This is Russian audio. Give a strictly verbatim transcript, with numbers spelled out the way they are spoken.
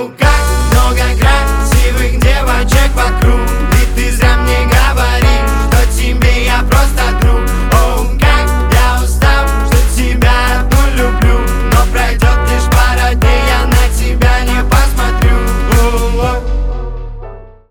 как много красивых девочек вокруг, и ты зря мне